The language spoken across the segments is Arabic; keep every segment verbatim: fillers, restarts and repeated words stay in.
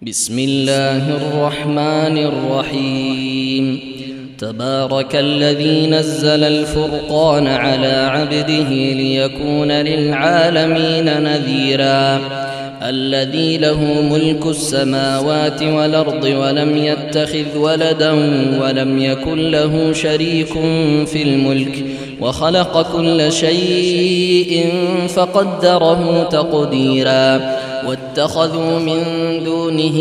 بسم الله الرحمن الرحيم. تبارك الذي نزل الفرقان على عبده ليكون للعالمين نذيرا. الذي له ملك السماوات والأرض ولم يتخذ ولدا ولم يكن له شريك في الملك وخلق كل شيء فقدره تقديرا. واتخذوا من دونه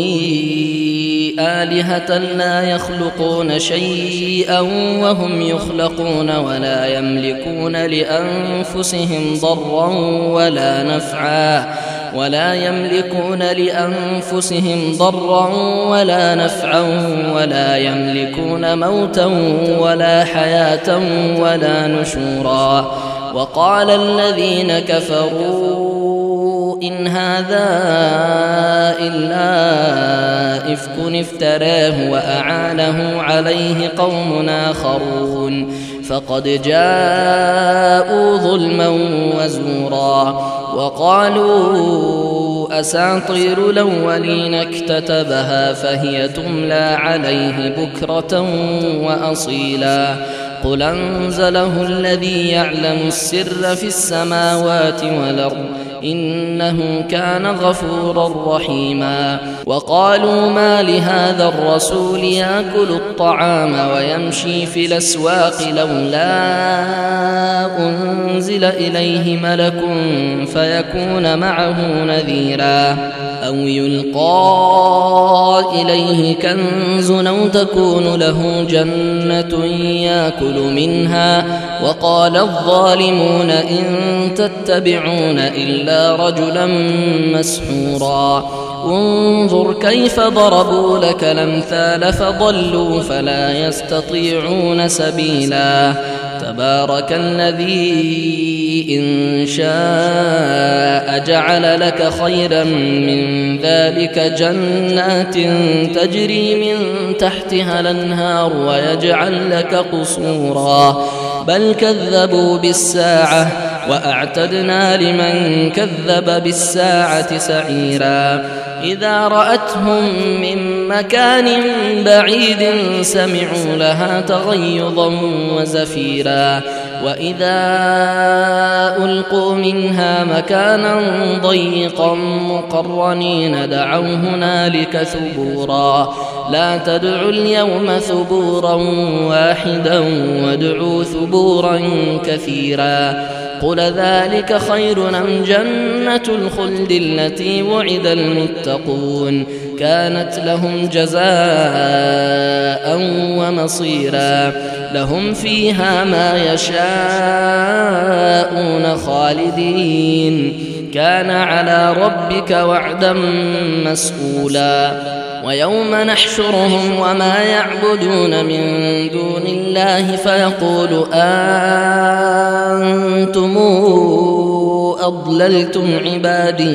آلهة لا يخلقون شيئا وهم يخلقون ولا يملكون لأنفسهم ضرا ولا نفعا ولا يملكون لأنفسهم ضرا ولا نفعا ولا يملكون موتا ولا حياة ولا نشورا. وقال الذين كفروا إن هذا إلا إفك افتراه وأعانه عليه قوم آخرون فقد جاءوا ظلما وزورا. وقالوا أساطير الأولين اكتتبها فهي تملى عليه بكرة وأصيلا. قل أنزله الذي يعلم السر في السماوات والأرض إنه كان غفورا رحيما. وقالوا ما لهذا الرسول يأكل الطعام ويمشي في الأسواق لولا أنزل إليه ملك فيكون معه نذيرا أو يلقى إليه كنز أو تكون له جنة يأكل منها. وقال الظالمون إن تتبعون إلا رجلا مسحورا. انظر كيف ضربوا لك الأمثال فضلوا فلا يستطيعون سبيلا. تبارك الذي إن شاء جعل لك خيرا من ذلك جنات تجري من تحتها الأنهار ويجعل لك قصورا. بل كذبوا بالساعة وأعتدنا لمن كذب بالساعة سعيرا. إذا رأتهم من مكان بعيد سمعوا لها تغيظا وزفيرا. وإذا ألقوا منها مكانا ضيقا مقرنين دعوا هنالك ثبورا. لا تدعوا اليوم ثبورا واحدا وادعوا ثبورا كثيرا. قل ذلك خير أم جنة الخلد التي وعد المتقون كانت لهم جزاء ومصيرا. لهم فيها ما يشاءون خالدين كان على ربك وعدا مسئولا. ويوم نحشرهم وما يعبدون من دون الله فيقول أنتم أضللتم عبادي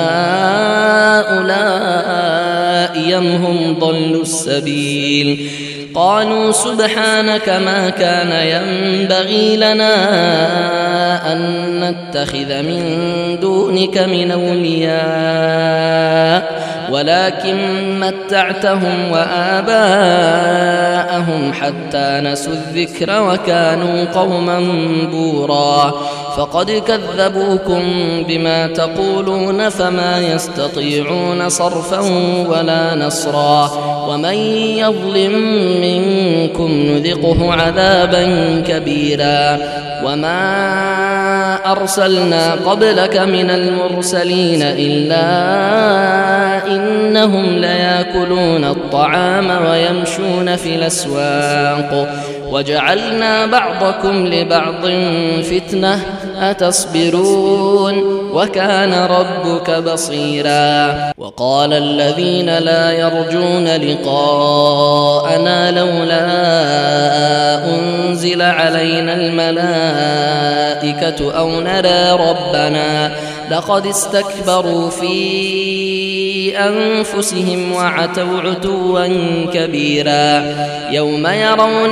هؤلاء أم هم ضلوا السبيل. قالوا سبحانك ما كان ينبغي لنا أن نتخذ من دونك من أولياء ولكن متعتهم وآباءهم حتى نسوا الذكر وكانوا قوما بورا. فقد كذبوكم بما تقولون فما يستطيعون صرفا ولا نصرا. ومن يظلم منكم نذقه عذابا كبيرا. وما أرسلنا قبلك من المرسلين إلا إنهم ليأكلون الطعام ويمشون في الأسواق وجعلنا بعضكم لبعض فتنة أتصبرون وكان ربك بصيرا. وقال الذين لا يرجون لقاءنا لولا أنزل علينا الملائكة أو نرى ربنا لقد استكبروا في أنفسهم وعتوا عتوا كبيرا. يوم يرون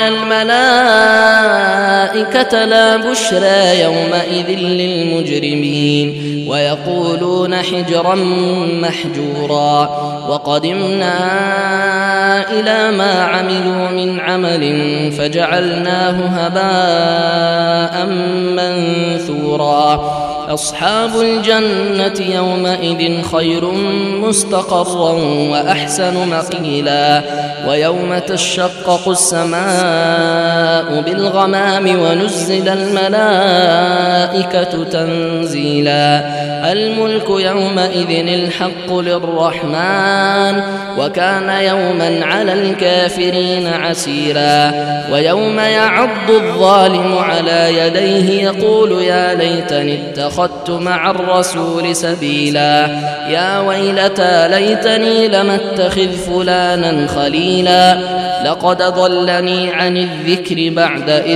الملائكة لا بشرى يومئذ للمجرمين ويقولون حجرا محجورا وقدمنا إلى ما عملوا من عمل فجعلناه هباء منثورا أصحاب الجنة يومئذ خير مستقرا وأحسن مقيلا ويوم تشقق السماء بالغمام ونزل الملائكة تنزيلا الملك يومئذ الحق للرحمن وكان يوما على الكافرين عسيرا ويوم يعض الظالم على يديه يقول يا ليتني اتخذت مع الرسول سبيلا يا ويلتى ليتني لم اتخذ فلانا خليلا لقد ضلني عن الذكر بعد إذ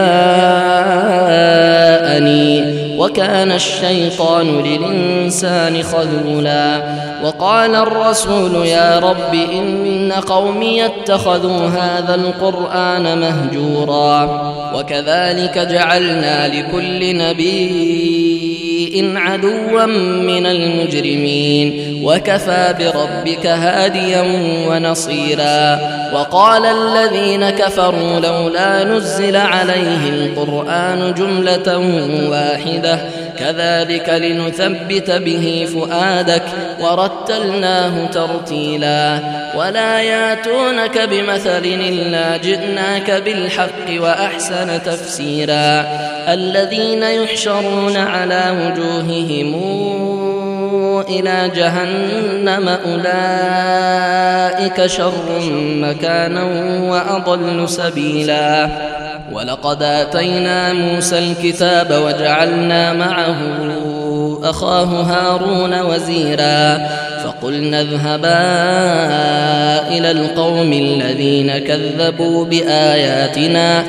جاءني وكان الشيطان للإنسان خذولا وقال الرسول يا رب إن قومي اتخذوا هذا القرآن مهجورا وكذلك جعلنا لكل نبي عدوا من المجرمين وكفى بربك هاديا ونصيرا وقال الذين كفروا لولا نزل عليه القرآن جملة واحدة كذلك لنثبت به فؤادك ورتلناه ترتيلا ولا ياتونك بمثل إلا جئناك بالحق وأحسن تفسيرا الذين يحشرون على وجوههم إلى جهنم أولئك شر مكانا وأضل سبيلا ولقد آتينا موسى الكتاب وجعلنا معه أخاه هارون وزيرا فقلنا اذهبا إلى القوم الذين كذبوا بآياتنا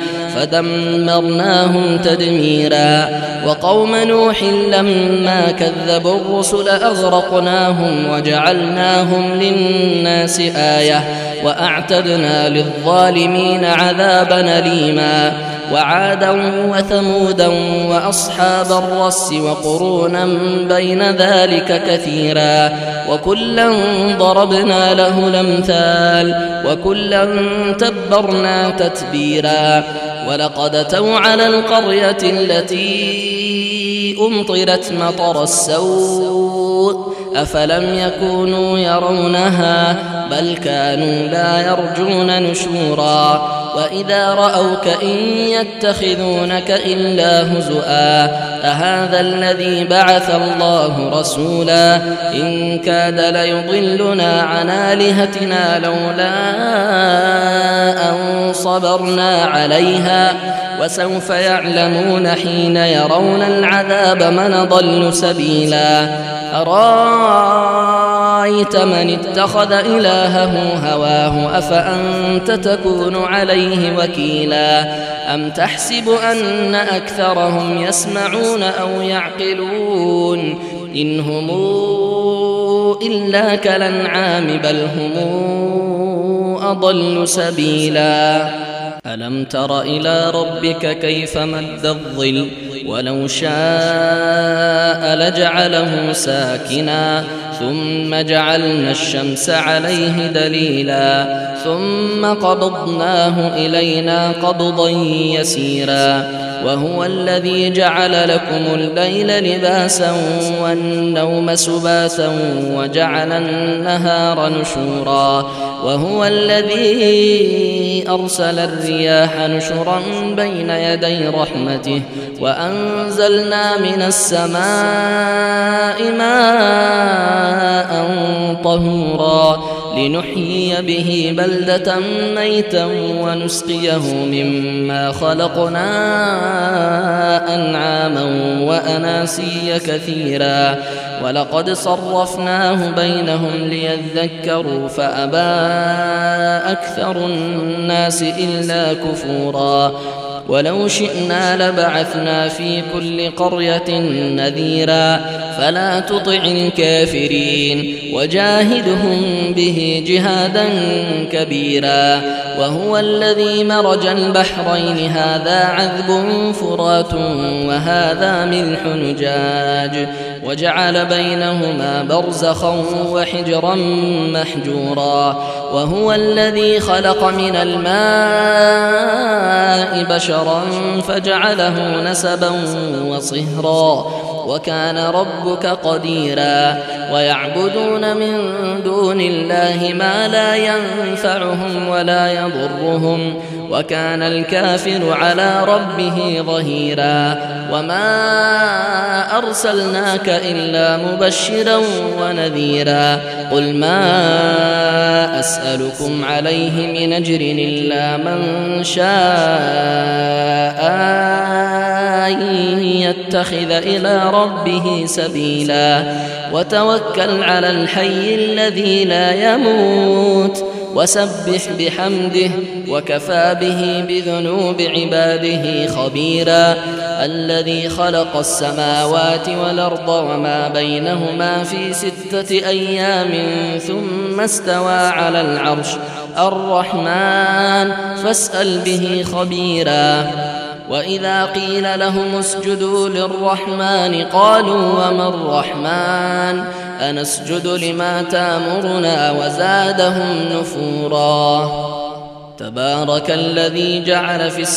فدمرناهم تدميرا وقوم نوح لما كذبوا الرسل أغرقناهم وجعلناهم للناس آية وأعتدنا للظالمين عذابا أليما وعادا وثمودا وأصحاب الرس وقرونا بين ذلك كثيرا وكلا ضربنا له الأمثال وكلا تبرنا تتبيرا ولقد أتوا على القرية التي أمطرت مطر السوء أفلم يكونوا يرونها بل كانوا لا يرجون نشورا وإذا رأوك إن يتخذونك إلا هزؤا أهذا الذي بعث الله رسولا إن كاد ليضلنا عن آلهتنا لولا أن صبرنا عليها وسوف يعلمون حين يرون العذاب من ضل سبيلا أرأيت من اتخذ إلهه هواه أفأنت تكون عليه وكيلا أم تحسب أن أكثرهم يسمعون أو يعقلون إن هم إلا كالأنعام بل هم أضل سبيلا ألم تر إلى ربك كيف مد الظل ولو شاء لجعله ساكنا ثم جعلنا الشمس عليه دليلا ثم قبضناه إلينا قبضا يسيرا وهو الذي جعل لكم الليل لباسا والنوم سباتا وجعل النهار نشورا وهو الذي أرسل الرياح نشرا بين يدي رحمته وأنزلنا من السماء ماء طهورا لنحيي به بلدة ميتا ونسقيه مما خلقنا أنعاما وأناسيا كثيرا ولقد صرفناه بينهم ليذكروا فأبى أكثر الناس إلا كفورا ولو شئنا لبعثنا في كل قرية نذيرا فلا تطع الكافرين وجاهدهم به جهادا كبيرا. وهو الذي مرج البحرين هذا عذب فرات وهذا ملح نجاج وجعل بينهما برزخا وحجرا محجورا. وهو الذي خلق من الماء بشرا فجعله نسبا وصهرا وكان ربك قديرا. ويعبدون من دون الله ما لا ينفعهم ولا يضرهم وكان الكافر على ربه ظهيرا. وما أرسلناك إلا مبشرا ونذيرا. قل ما أسألكم عليه من أجر إلا من شاء أن يتخذ إلى ربه سبيلا. وتوكل على الحي الذي لا يموت وسبح بحمده وكفى به بذنوب عباده خبيرا. الذي خلق السماوات والأرض وما بينهما في ستة أيام ثم استوى على العرش الرحمن فاسأل به خبيرا. وإذا قيل لهم اسجدوا للرحمن قالوا وما الرحمن أنسجد لما تأمرنا وزادهم نفورا. تبارك الذي جعل في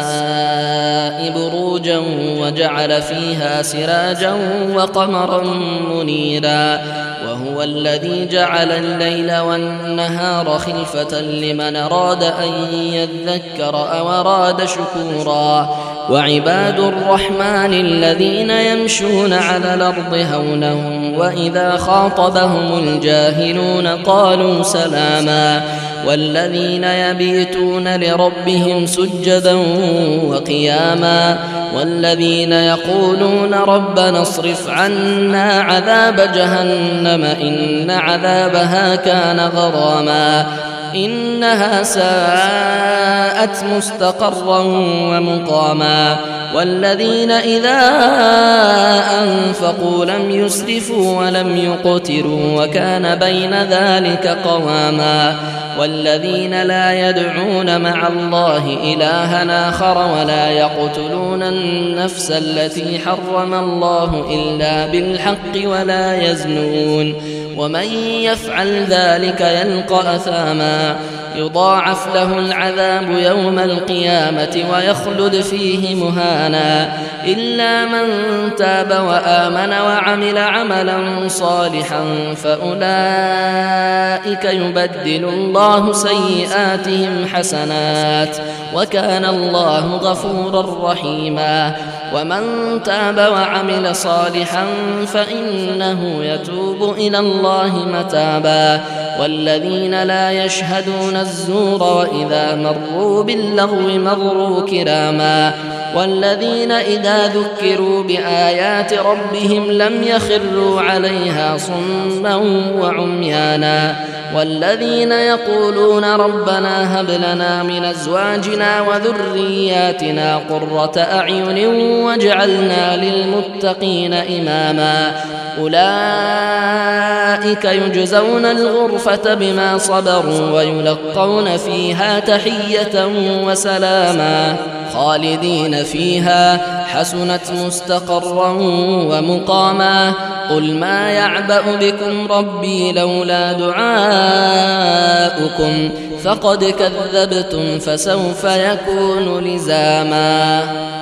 السماء بروجا وجعل فيها سراجا وقمرا منيرا. وهو الذي جعل الليل والنهار خلفة لمن أراد أن يذكر أو أراد شكورا. وعباد الرحمن الذين يمشون على الأرض هونا وإذا خاطبهم الجاهلون قالوا سلاما. والذين يبيتون لربهم سجدا وقياما. والذين يقولون ربنا اصرف عنا عذاب جهنم إن عذابها كان غراما إنها ساءت مستقرا ومقاما. والذين إذا أنفقوا لم يسرفوا ولم يقتروا وكان بين ذلك قواما. والذين لا يدعون مع الله إلها آخر ولا يقتلون النفس التي حرم الله إلا بالحق ولا يزنون ومن يفعل ذلك يلقى أثاما يضاعف له العذاب يوم القيامة ويخلد فيه مهانا إلا من تاب وآمن وعمل عملا صالحا فأولئك يبدل الله سيئاتهم حسنات وكان الله غفورا رحيما. ومن تاب وعمل صالحا فإنه يتوب إلى الله متابا. والذين لا يشهدون الزور وإذا مروا باللغو مروا كراما. والذين إذا ذكروا بآيات ربهم لم يخروا عليها صما وعميانا. والذين يقولون ربنا هب لنا من أزواجنا وذرياتنا قرة أعين واجعلنا للمتقين إماما أولئك يجزون الغرفة بما صبروا ويلقون فيها تحية وسلاما خالدين فيها حسنت مستقرا ومقاما. قل ما يعبأ بكم ربي لولا دعاؤكم فقد كذبتم فسوف يكون لزاما.